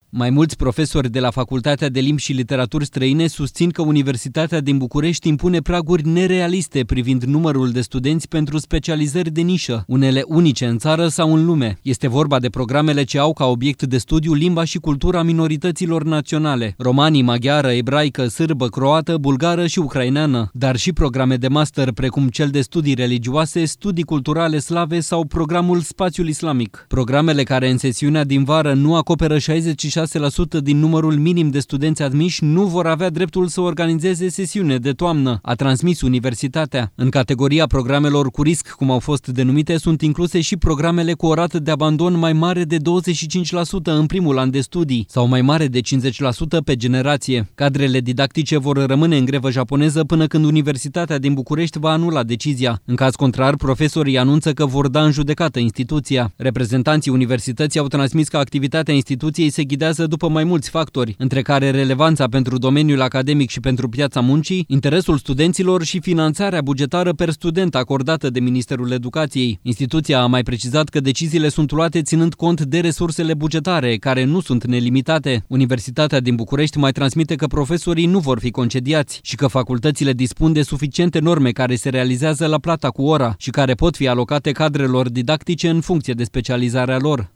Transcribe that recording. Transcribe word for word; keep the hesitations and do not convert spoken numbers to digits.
Mai mulți profesori de la Facultatea de Limbi și Literaturi Străine susțin că Universitatea din București impune praguri nerealiste privind numărul de studenți pentru specializări de nișă, unele unice în țară sau în lume. Este vorba de programele ce au ca obiect de studiu limba și cultura minorităților naționale, romanii, maghiară, ebraică, sârbă, croată, bulgară și ucraineană, dar și programe de master precum cel de studii religioase, studii culturale slave sau programul Spațiul Islamic. Programele care în sesiunea din vară nu acoperă șaizeci și șase la sută din numărul minim de studenți admiși nu vor avea dreptul să organizeze sesiune de toamnă, a transmis Universitatea. În categoria programelor cu risc, cum au fost denumite, sunt incluse și programele cu o rată de abandon mai mare de douăzeci și cinci la sută în primul an de studii sau mai mare de cincizeci la sută pe generație. Cadrele didactice vor rămâne în grevă japoneză până când Universitatea din București va anula decizia. În caz contrar, profesorii anunță că vor da în judecată instituția. Reprezentanții universității au transmis că activitatea instituției se ghidează după mai mulți factori, între care relevanța pentru domeniul academic și pentru piața muncii, interesul studenților și finanțarea bugetară per student acordată de Ministerul Educației. Instituția a mai precizat că deciziile sunt luate ținând cont de resursele bugetare, care nu sunt nelimitate. Universitatea din București mai transmite că profesorii nu vor fi concediați și că facultățile dispun de suficiente norme care se realizează la plata cu ora și care pot fi alocate cadrelor didactice în funcție de specializarea lor.